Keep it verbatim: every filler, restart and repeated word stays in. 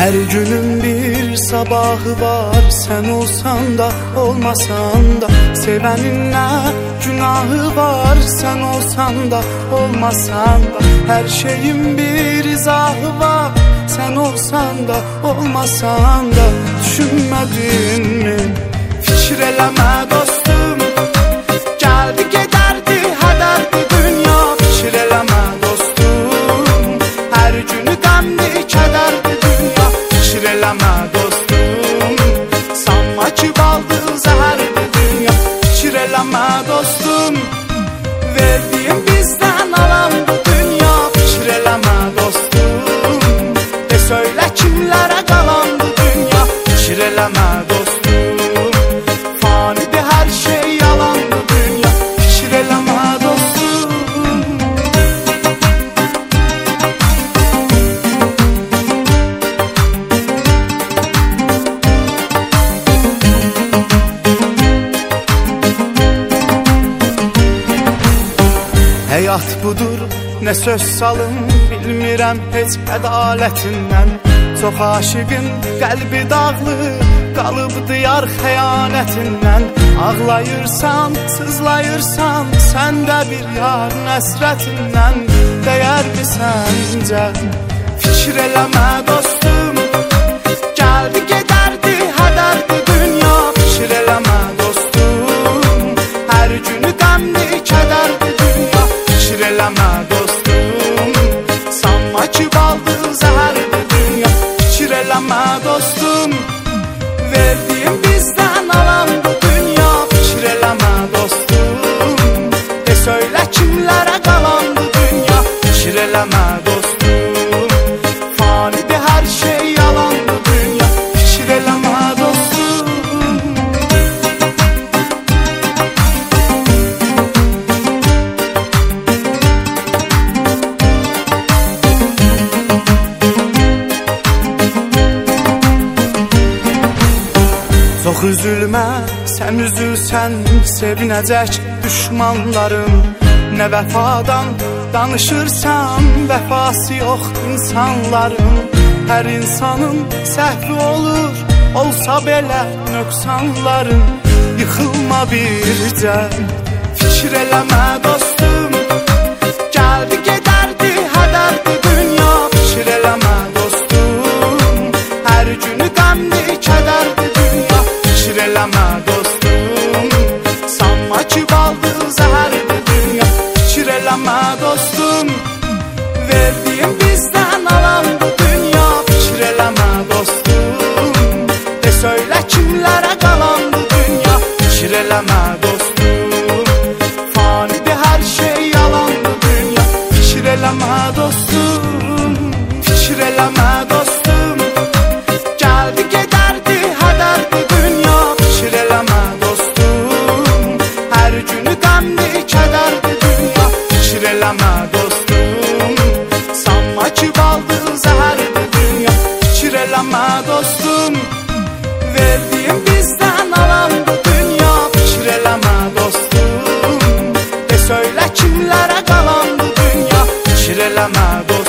Her günün bir sabahı var, sen olsan da olmasan da. Sevenin ne günahı var, sen olsan da olmasan da. Her şeyin bir izahı var, sen olsan da olmasan da. Düşünmedin mi? Fikir eleme dostum, geldi giderdi hederdi dünya. Fikir eleme dostum, her günü qəmli kederdi dünya. Fikir eleme dostum, sanma ki baldı zəhərdi dünya. Fikir eleme dostum, verdiğim bizden alandı dünya. Fikir eleme dostum, de söyle kimlere qalandı dünya. Fikir eleme dostum, fanidir her şey yalandı dünya. Fikir eleme dostum. Həyat budur, ne söz salım bilmirəm heç ədalətindən. Çox aşığın qəlbi dağlı qalıbdı yar xəyanətindən. Ağlayırsan, sızlayırsan, səndə bir yar nəsrətindən. Dəyərmi səncə? Fikir eləmə dostum, gəldi gedərdi hədərdi dünya. Fikir eləmə dostum, hər günü qəmli kədərdi dünya. Fikir eləmə dostum, sanma ki baldı zəhərdi dünya. Fikir eləmə dostum, verdiğim bizden alandı dünya. Fikir eləmə dostum, de söyle kimlere qalandı dünya. Fikir eləmə dostum, fanidir her şey yalandı dünya. Fikir eləmə dostum. Çox üzülmə, sən üzülsən, sevinəcək düşmanların. Nə vəfadan danışırsan, vəfası yox insanların. Hər insanın səhvi olur, olsa belə nöqsanların. Yıxılma bircə, fikir eləmə dostum, gəldi gedərdi hədərdi dünya. Fikir eləmə dostum, hər günü qəmli kədərdi dünya. Fikir eləmə dostum, sanma ki baldı zəhərdi dünya. Fikir eləmə dostum, verdiğim bizden alandı dünya. Fikir eləmə dostum, de söyle kimlere qalandı dünya. Fikir eləmə dostum, fanidir her şey yalandı dünya. Fikir eləmə dostum, fikir eləmə dostum, gəldi gedərdi hədərdi dünya. Fikir eləmə dostum, hər günü qəmli kədərdi dünya. Fikir eləmə dostum, sanma ki baldı zəhərdi dünya. Fikir eləmə dostum, verdiğim bizden alandı dünya. Fikir eləmə dostum, de söyle kimlere qalandı dünya. Fikir eləmə dostum.